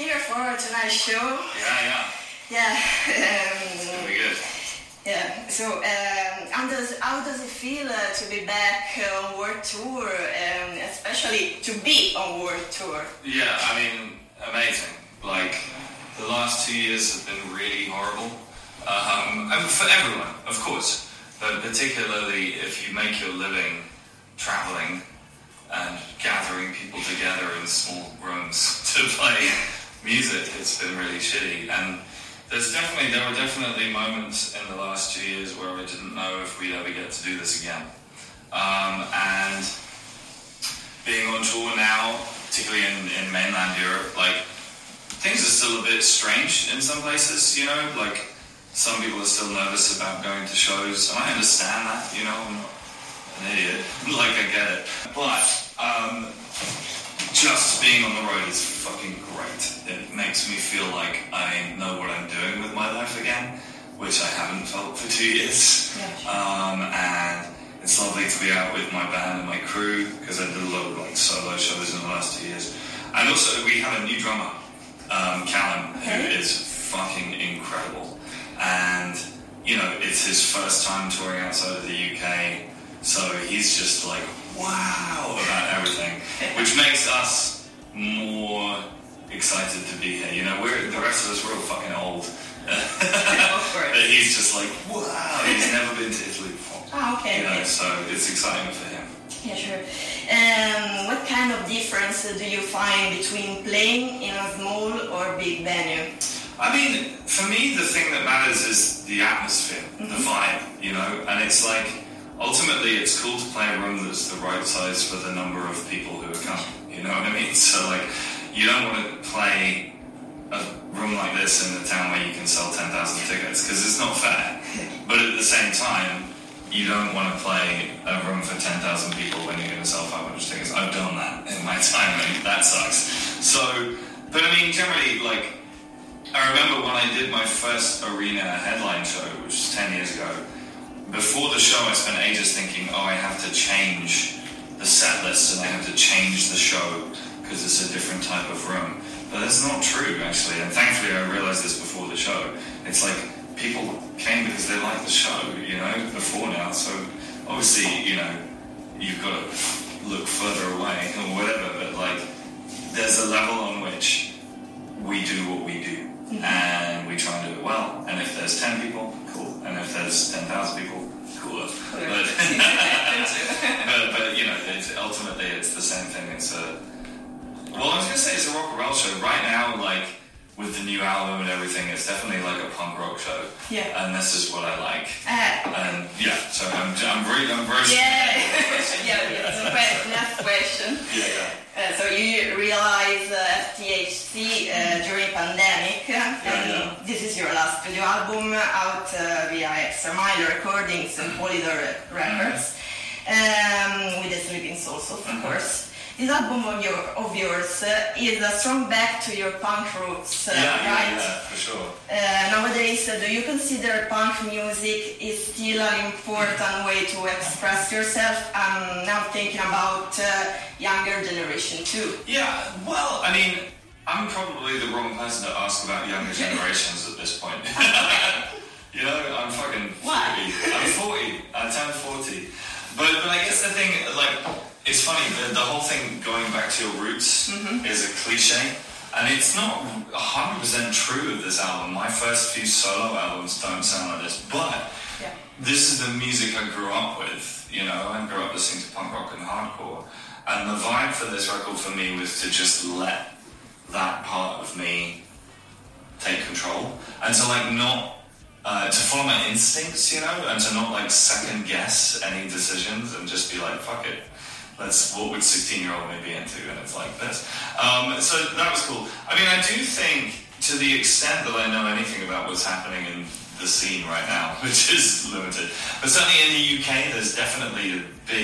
here for tonight's show. Yeah. Yeah. It's gonna be good. Yeah. So, how does it feel to be back on world tour, especially to be on world tour? Yeah, I mean, amazing. Like, the last 2 years have been really horrible. And for everyone, of course. But particularly if you make your living traveling and gathering people together in small rooms to play music, it's been really shitty. And there were definitely moments in the last 2 years where I didn't know if we'd ever get to do this again. And being on tour now, particularly in mainland Europe, like, things are still a bit strange in some places, you know, like, some people are still nervous about going to shows, and I understand that, you know, I'm not an idiot, like, I get it. But, just being on the road is fucking great. It makes me feel like I know what I'm doing with my life again, which I haven't felt for 2 years. And it's lovely to be out with my band and my crew, because I did a lot of, like, solo shows in the last 2 years. And also, we have a new drummer, Callum, who is fucking incredible. And, you know, it's his first time touring outside of the UK, so he's just like, wow, about everything, which makes us more excited to be here. You know, the rest of us, we're all fucking old. But he's just like, wow, he's never been to Italy before. Oh, okay. You know, so it's exciting for him. Yeah, sure. What kind of difference do you find between playing in a small or big venue? I mean, for me, the thing that matters is the atmosphere, the vibe, you know, and it's like, ultimately, it's cool to play a room that's the right size for the number of people who are coming, you know what I mean? So, like, you don't want to play a room like this in a town where you can sell 10,000 tickets, because it's not fair. But at the same time, you don't want to play a room for 10,000 people when you're going to sell 500 tickets. I've done that in my time, and that sucks. So, but I mean, generally, like, I remember when I did my first arena headline show, which was 10 years ago, before the show I spent ages thinking, oh, I have to change the set list and I have to change the show because it's a different type of room. But that's not true, actually, and thankfully I realized this before the show. It's like, people came because they liked the show, you know, before now, so obviously, you know, you've got to look further away or whatever, but like, there's a level on which we do what we do, and we try and do it well, and if there's 10 people, cool, and if there's 10,000 people, cooler. But, but you know, ultimately it's the same thing. Well, I was going to say it's a rock and roll show. Right now, like, with the new album and everything, it's definitely like a punk rock show. Yeah. And this is what I like. And yeah, so I'm very so last question. So you realize FTHC during pandemic, and this is your last studio album out via Extra Mile Recordings and Polydor Records, with the Sleeping Souls, of course. This album of yours is a strong back to your punk roots, right? Yeah, for sure. Nowadays, do you consider punk music is still an important way to express yourself? I'm now thinking about younger generation too. Yeah, well, I mean, I'm probably the wrong person to ask about younger generations at this point. You know, I'm fucking 40. I'm 40. I turned 40. But I guess the thing, like, it's funny, the whole thing going back to your roots is a cliche, and it's not 100% true of this album. My first few solo albums don't sound like this, but this is the music I grew up with, you know. I grew up listening to punk rock and hardcore, and the vibe for this record for me was to just let that part of me take control, and to, like, not to follow my instincts, you know, and to not, like, second guess any decisions and just be like, fuck it. What would 16-year-old me be into? And it's like this. So that was cool. I mean, I do think, to the extent that I know anything about what's happening in the scene right now, which is limited, but certainly in the UK, there's definitely a big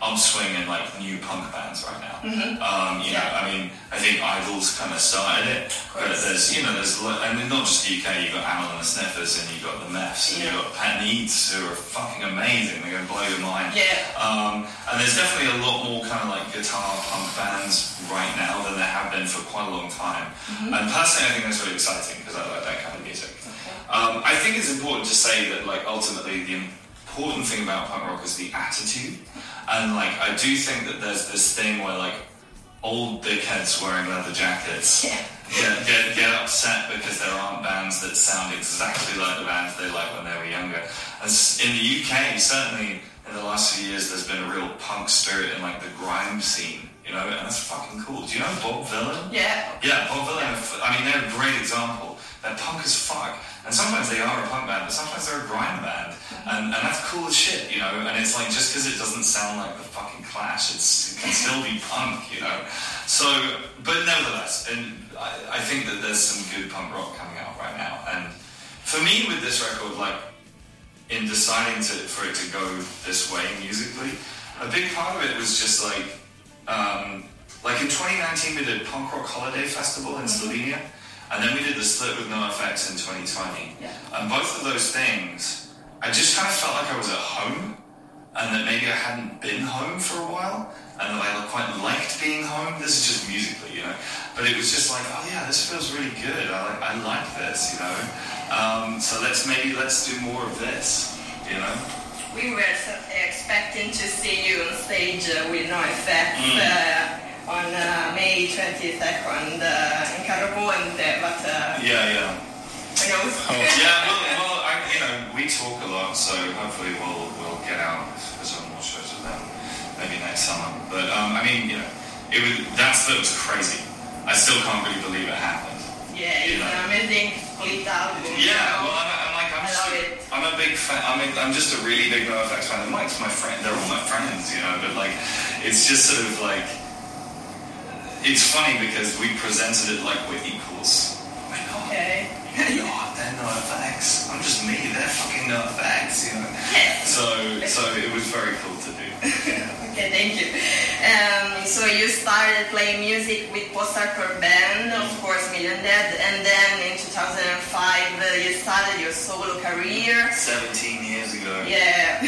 upswing in like new punk bands right now. You know, I mean, I think Idols kind of started it, but there's and not just the UK. You've got Amyl and the Sniffers, and you've got the Meths, and you've got Pat Needs, who are fucking amazing. They're going to blow your mind. And there's definitely a lot more kind of like guitar punk bands right now than there have been for quite a long time. And personally, I think that's really exciting because I like that kind of music. I think it's important to say that like ultimately the important thing about punk rock is the attitude. And like I do think that there's this thing where like old dickheads wearing leather jackets get upset because there aren't bands that sound exactly like the bands they liked when they were younger. And in the UK, certainly in the last few years, there's been a real punk spirit in like the grime scene, you know, and that's fucking cool. Do you know Bob Vylan? Yeah, Bob Vylan. I mean, they're a great example. They're punk as fuck. And sometimes they are a punk band, but sometimes they're a grime band. And that's cool as shit, you know? And it's like, just because it doesn't sound like the fucking Clash, it can still be punk, you know? So, but nevertheless, and I think that there's some good punk rock coming out right now. And for me, with this record, like, in deciding for it to go this way musically, a big part of it was just like in 2019 we did Punk Rock Holiday Festival in Slovenia. And then we did the split with NoFX in 2020. And both of those things, I just kind of felt like I was at home, and that maybe I hadn't been home for a while, and that I quite liked being home. This is just musically, you know. But it was just like, oh yeah, this feels really good. I like this, you know. So let's do more of this, you know. We were expecting to see you on stage with NoFX. On May 22nd in Carroponte, but who knows? Well, we talk a lot, so hopefully we'll get out for some more shows with them, maybe next summer. But I mean, you know, that was crazy. I still can't really believe it happened. Yeah, it's an amazing split album. Yeah, well, I'm a big fan. I'm just a really big NoFX fan. Mike's my friend. They're all my friends, you know. But like, it's just sort of like. It's funny because we presented it like we're equals. Okay. They're NoFX. I'm just me. They're fucking NoFX, you know. Yes. So it was very cool to do. Okay, thank you. So you started playing music with post-hardcore band, of course, Million Dead, and then in 2005 you started your solo career. 17 years ago. Yeah.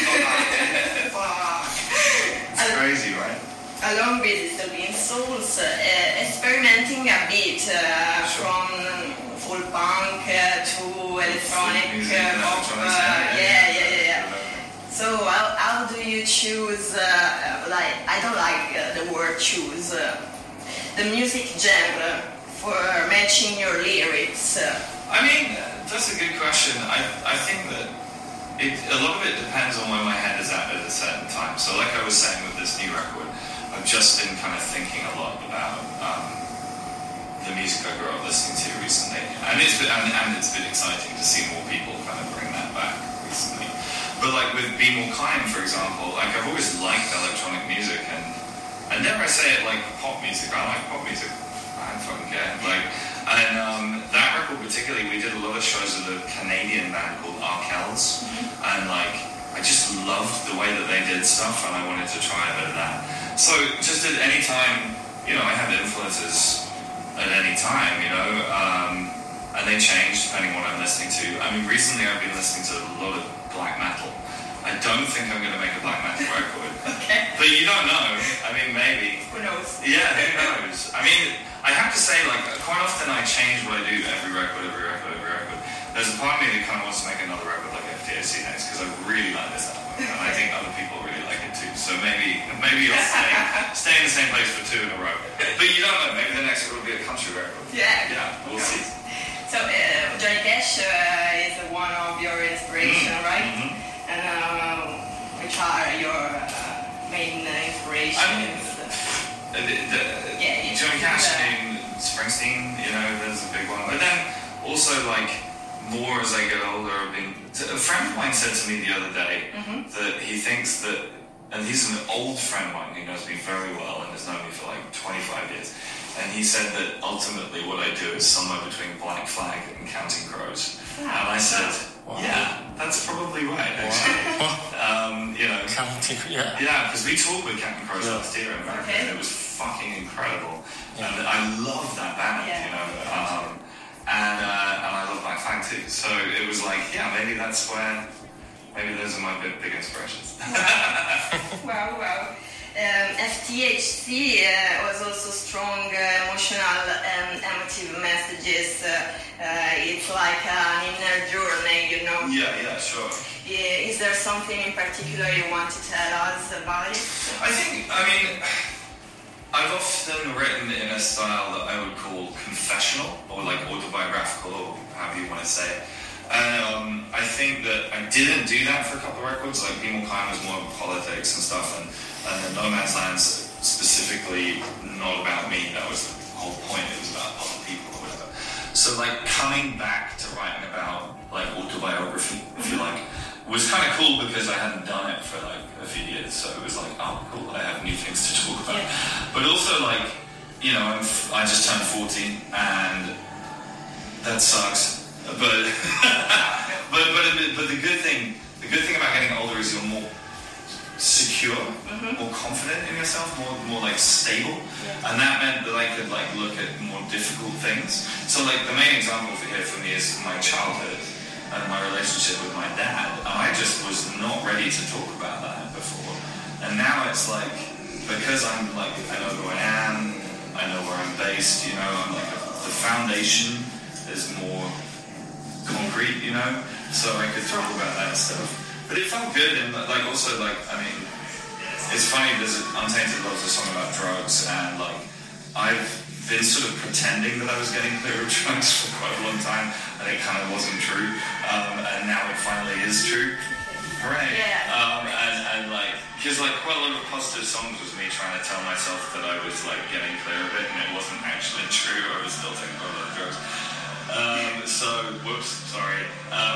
It's crazy, right? Along with Disturbing Souls, experimenting a bit from full punk to electronic pop. Yeah. So how do you choose, I don't like the word choose, the music genre for matching your lyrics? I mean, that's a good question. I think that a lot of it depends on where my head is at a certain time. So like I was saying with this new record, I've just been kind of thinking a lot about the music I grew up listening to recently, and it's been exciting to see more people kind of bring that back recently. But like with Be More Kind, for example, like I've always liked electronic music, and dare I say it, like pop music. I like pop music. I don't fucking care. And that record particularly, we did a lot of shows with a Canadian band called Arkells, and like I just loved the way that they did stuff, and I wanted to try a bit of that. So just at any time, you know, I have influences at any time, you know, and they change depending on what I'm listening to. I mean, recently I've been listening to a lot of black metal. I don't think I'm going to make a black metal record. Okay. But you don't know. I mean, maybe. Who knows? Yeah, who knows? I mean, I have to say, like, quite often I change what I do every record. There's a part of me that kind of wants to make another record like FDAC next, because I really like this album, and I think other people really like it too. So maybe you'll stay in the same place for 2 in a row. But you don't know, maybe the next record will be a country record. Yeah, we'll see. So Johnny Cash is one of your inspiration, right? And which are your main inspirations? Johnny Cash, Springsteen, you know, there's a big one. But then also like more as I get older, a friend of mine said to me the other day that he thinks that, and he's an old friend of mine who knows me very well and has known me for like 25 years, and he said that ultimately what I do is somewhere between Black Flag and Counting Crows. And I said, yeah, that's probably right, actually. You know, Yeah, because we toured with Captain Crunch last year in America, and it was fucking incredible. And I love that band, you know. And I love Black Flag too. So it was like, maybe that's where, maybe those are my big inspirations. Wow. FTHC was also strong emotional and emotive messages. It's like an inner journey, you know. Yeah, sure. Is there something in particular you want to tell us about it? I've often written in a style that I would call confessional, or like autobiographical, or however you want to say it. And I think that I didn't do that for a couple of records. Like Be More Kind was more politics and stuff, and No Man's Land's specifically not about me. That was the whole point. It was about other people or whatever. So like coming back to writing about like autobiography, if you like, was kind of cool because I hadn't done it for like a few years. So it was like, oh cool, I have new things to talk about. But also like, you know, I just turned 40 and that sucks. But the good thing about getting older is you're more secure, more confident in yourself, more like stable, and that meant that I could like look at more difficult things. So like the main example for me is my childhood and my relationship with my dad. I just was not ready to talk about that before, and now it's like, because I'm like, I know who I am, I know where I'm based, you know, I'm like the foundation is more concrete, you know, so I could talk about that stuff. But it felt good, and like also like, I mean, it's funny, there's Untainted Love's a song about drugs, and like I've been sort of pretending that I was getting clear of drugs for quite a long time, and it kind of wasn't true, and now it finally is true. Hooray! And like, because like quite a lot of Positive Songs was me trying to tell myself that I was like getting clear of it, and it wasn't actually true. I was still taking quite a lot of drugs. So, whoops, sorry.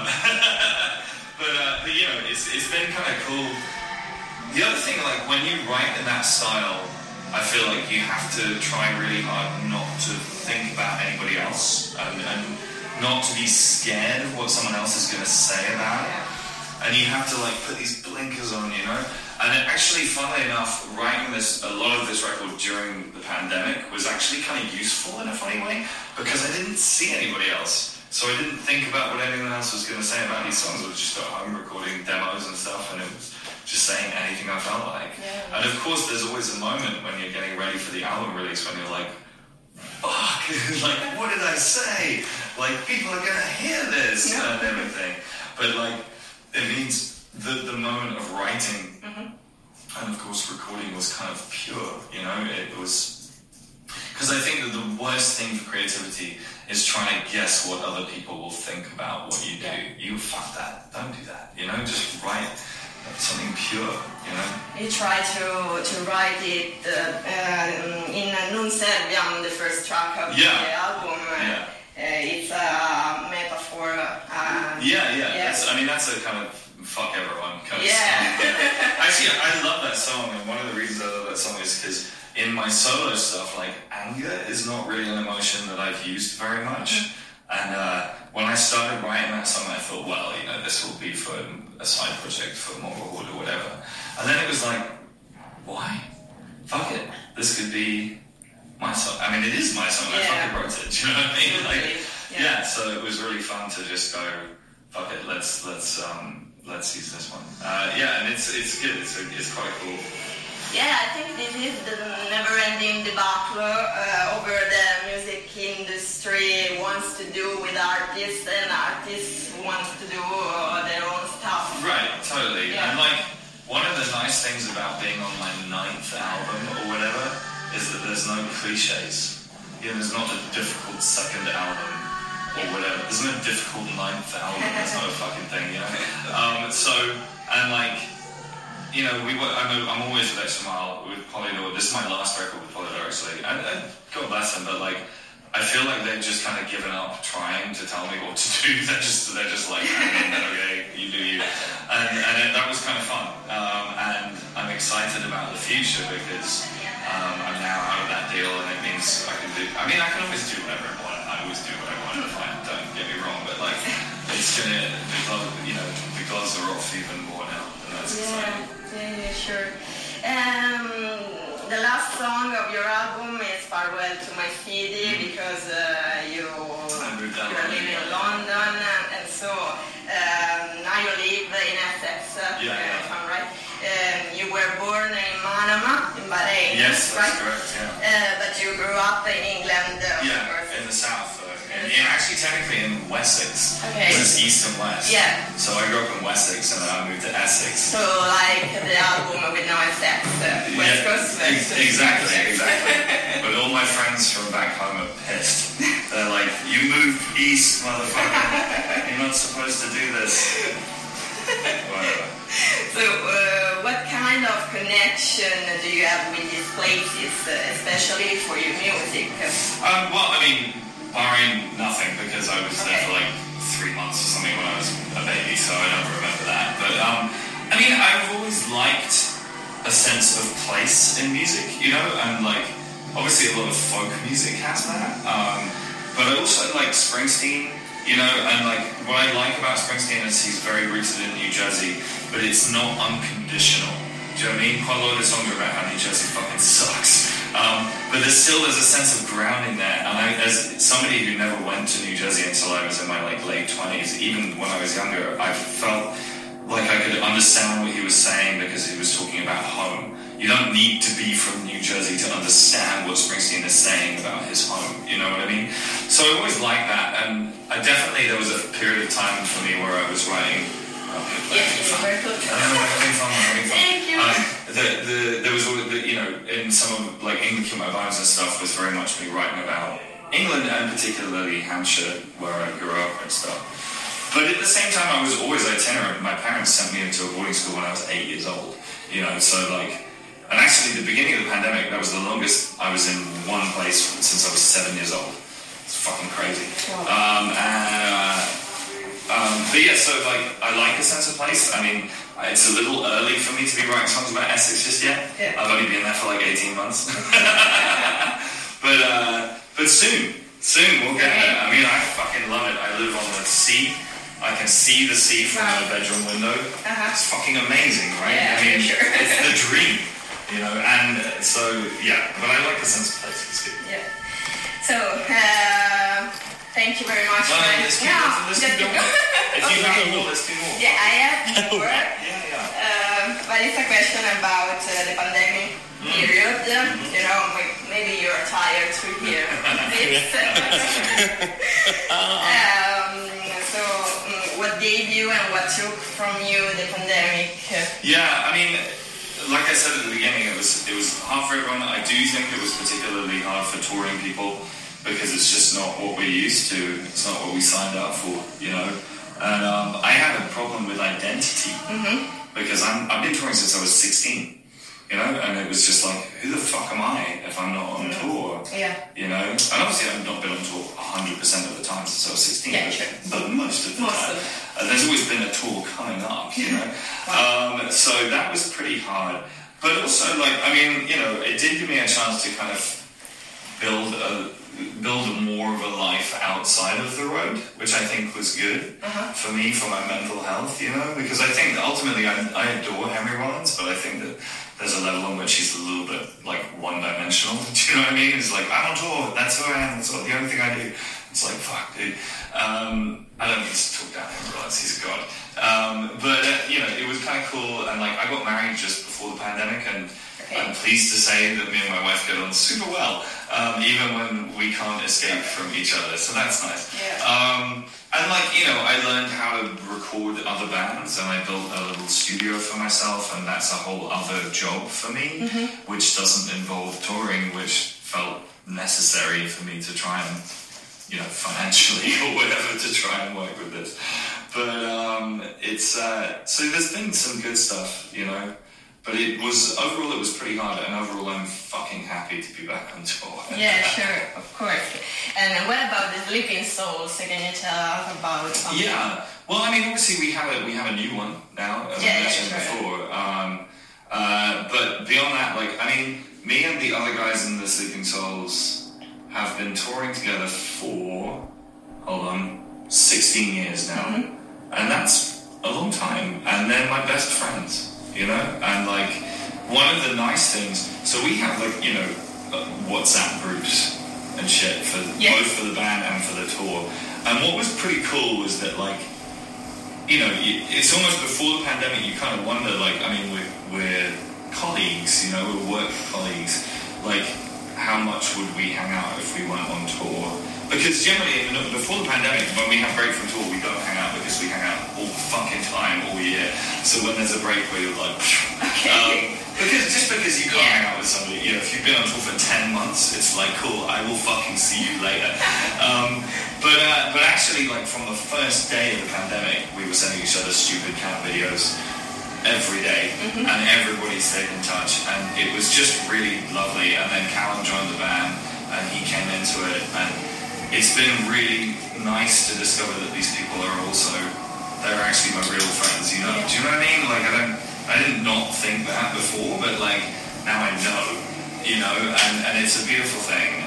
But you know, it's been kind of cool. The other thing, like when you write in that style, I feel like you have to try really hard not to think about anybody else, and not to be scared of what someone else is going to say about it. And you have to like put these blinkers on, you know. And it actually, funnily enough, writing a lot of this record during the pandemic was actually kind of useful in a funny way, because I didn't see anybody else. So I didn't think about what anyone else was going to say about these songs. I was just at home recording demos and stuff, and it was just saying anything I felt like. And of course, there's always a moment when you're getting ready for the album release when you're like, fuck, like, what did I say? Like, people are going to hear this and everything. But like, it means the moment of writing and of course recording was kind of pure, you know. It was, because I think that the worst thing for creativity is trying to guess what other people will think about what you do. You fuck that, don't do that, you know. Just write something pure, you know. You try to write it in Non Serviam, the first track of the album. It's a metaphor. That's a kind of fuck everyone kind of song. Actually, I love that song, and one of the reasons I love that song is because in my solo stuff, like, anger is not really an emotion that I've used very much. And when I started writing that song, I thought, well, you know, this will be for a side project for Motorwood or whatever. And then it was like, why? Fuck it. This could be my song. I mean, it is my song. I fucking wrote it. Do you know what I mean? Like, so it was really fun to just go, fuck it. Let's use this one. And it's good. It's quite cool. Yeah, I think this is the never-ending debacle over the music industry wants to do with artists, and artists wants to do their own stuff. Right, totally. And like, one of the nice things about being on my 9th album or whatever is that there's no cliches. You know, there's not a difficult second album or whatever. There's no difficult 9th album. That's not a fucking thing, you know. You know, I'm always with Extra Mile, with Polydor. This is my last record with Polydor, actually. And God bless them, but like, I feel like they've just kind of given up trying to tell me what to do. They're just like, okay, you do you. And that was kind of fun. And I'm excited about the future because I'm now out of that deal, and it means I can always do whatever I want. I always do what I want if I don't get me wrong, but like, it's gonna, the gloves are off even more now, and that's exciting. Yeah, sure. sure. The last song of your album is Farewell to My City, because you're living in London, and so now you live in Essex, if I'm right. You were born in Manama, in Bahrain, yes, right? That's correct, yeah. But you grew up in England, in the south. Actually, technically in Wessex. Okay. It was east and west. Yeah. So I grew up in Wessex and then I moved to Essex. So like the album with no Essex, West Coast. Exactly. But all my friends from back home are pissed. They're like, you moved east, motherfucker. You're not supposed to do this. Whatever. So what kind of connection do you have with these places, especially for your music? Well, I mean, barring nothing, because I was there for like 3 months or something when I was a baby, so I don't remember that. But I mean, I've always liked a sense of place in music, you know, and like obviously a lot of folk music has that. But I also like Springsteen, you know, and like what I like about Springsteen is he's very rooted in New Jersey, but it's not unconditional. Do you know what I mean? Quite a lot of the songs are about how New Jersey fucking sucks. But there's a sense of grounding there. And as somebody who never went to New Jersey until I was in my like late 20s, even when I was younger, I felt like I could understand what he was saying because he was talking about home. You don't need to be from New Jersey to understand what Springsteen is saying about his home. You know what I mean? So I always liked that. And there was a period of time for me where I was writing. Thank you. There was, you know, in some of like English My Vibes and stuff was very much me writing about England and particularly Hampshire, where I grew up and stuff. But at the same time, I was always itinerant. My parents sent me into a boarding school when I was 8 years old. You know, so like, and actually the beginning of the pandemic, that was the longest I was in one place since I was 7 years old. It's fucking crazy. But yeah, so like, I like a sense of place. I mean, it's a little early for me to be writing songs about Essex just yet. Yeah. I've only been there for like 18 months. But soon we'll get there. I mean, I fucking love it. I live on the sea. I can see the sea from my bedroom window. It's fucking amazing, right? Yeah, I mean, sure. It's the dream, you know. And so yeah, but I like the sense of place. It's good. Yeah. So thank you very much. Let's keep going. If you have more, let's do more. Yeah, I have more. But it's a question about the pandemic period. You know, maybe you're tired to hear this. So, what gave you and what took from you the pandemic? Yeah, I mean, like I said at the beginning, it was hard for everyone. I do think it was particularly hard for touring people because it's just not what we're used to. It's not what we signed up for, you know. And I had a problem with identity because I've been touring since I was 16. You know, and it was just like, who the fuck am I if I'm not on tour? Yeah. You know, and obviously I've not been on tour 100% of the time since I was 16, but most of the time. There's always been a tour coming up, you know. So that was pretty hard. But also, like, I mean, you know, it did give me a chance to kind of build more of a life outside of the road, which I think was good for me, for my mental health, you know, because I think that ultimately I adore Henry Rollins, but I think that there's a level on which he's a little bit like one-dimensional. Do you know what I mean? It's like, I'm on tour, that's who I am, that's the only thing I do. It's like, fuck, dude. I don't mean to talk down Henry Rollins, he's a god. But you know, it was kind of cool, and like I got married just before the pandemic, and I'm pleased to say that me and my wife get on super well, even when we can't escape from each other. So that's nice. Yeah. And like, you know, I learned how to record other bands, and I built a little studio for myself, and that's a whole other job for me, which doesn't involve touring, which felt necessary for me to try and, you know, financially or whatever, to try and work with this. But it's so there's been some good stuff, you know. But overall it was pretty hard, and overall I'm fucking happy to be back on tour. Yeah, sure, of course. And what about the Sleeping Souls? Can you tell us about something? Yeah, well, I mean, obviously we have a new one now, as I mentioned before. But beyond that, like, I mean, me and the other guys in the Sleeping Souls have been touring together for 16 years now, and that's a long time. And they're my best friends. you know? And like, one of the nice things, so we have like, you know, WhatsApp groups and shit for both for the band and for the tour. And what was pretty cool was that, like, you know, it's almost before the pandemic, you kind of wonder, like, I mean, we're colleagues, you know, we're work colleagues, like, how much would we hang out if we weren't on tour? Because generally, before the pandemic, when we have break from tour, we don't hang out because we hang out all fucking time, all year. So when there's a break where you're like, because you can't hang out with somebody, you know, if you've been on tour for 10 months, it's like, cool, I will fucking see you later. But actually, like, from the first day of the pandemic, we were sending each other stupid cat videos every day, and everybody stayed in touch, and it was just really lovely. And then Callum joined the band, and he came into it, and it's been really nice to discover that these people are also, they're actually my real friends, you know? Do you know what I mean? Like, I didn't not think that before, but like, now I know, you know, and it's a beautiful thing,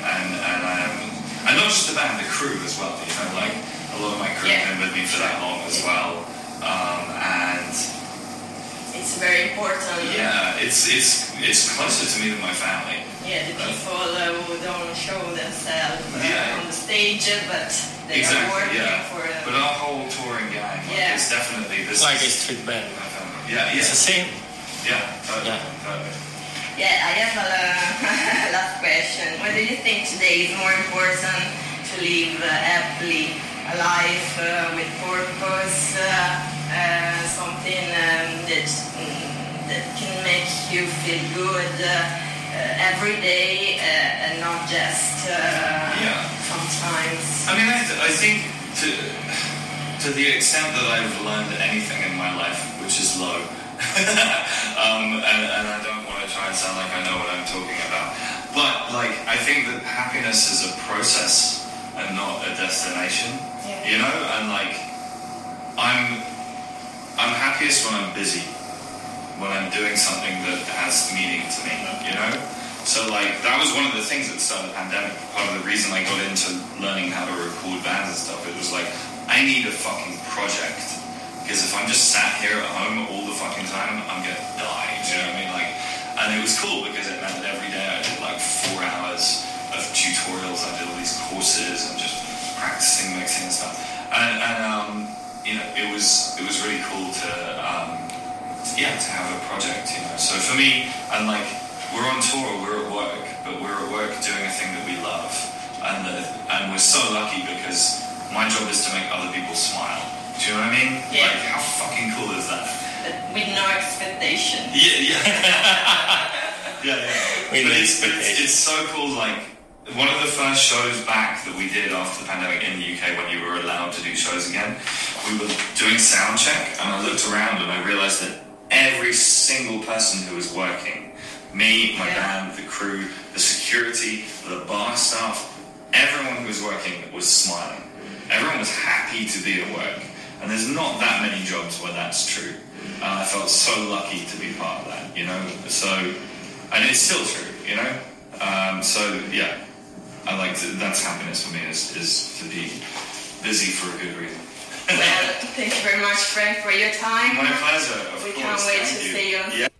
and not just the band, the crew as well, you know, like, a lot of my crew have been with me for that long as well, and it's very important. Yeah, it's closer to me than my family. Yeah, the people who don't show themselves on the stage, but they are working for it. But our whole touring gang is definitely this. Like a street band. It's the same. Yeah, totally. Yeah, I have a last question. What do you think today is more important to live happily, a life with purpose, something that can make you feel good every day, and not just sometimes? I mean, I think to the extent that I've learned anything in my life, which is low, and I don't want to try and sound like I know what I'm talking about, but like, I think that happiness is a process and not a destination, you know, and like, I'm happiest when I'm busy, when I'm doing something that has meaning to me, you know? So like, that was one of the things at the start of the pandemic, part of the reason I got into learning how to record bands and stuff. It was like, I need a fucking project, because if I'm just sat here at home all the fucking time, I'm gonna die, do you know what I mean? Like, and it was cool because it meant that every day I did like 4 hours of tutorials, I did all these courses and just practicing mixing and stuff. And you know, it was really cool to have a project, you know. So for me, and like, we're on tour, we're at work, but we're at work doing a thing that we love, and we're so lucky because my job is to make other people smile. Do you know what I mean? Yeah. Like, how fucking cool is that? But with no expectation. Yeah. But it's so cool. Like, one of the first shows back that we did after the pandemic in the UK, when you were allowed to do shows again, we were doing sound check, and I looked around and I realized that every single person who was working, me, my band, the crew, the security, the bar staff, everyone who was working was smiling. Everyone was happy to be at work. And there's not that many jobs where that's true. And I felt so lucky to be part of that, you know? So, and it's still true, you know? I like to, that's happiness for me, is to be busy for a good reason. Well, thank you very much, Frank, for your time. My pleasure, of course. We can't wait to see you.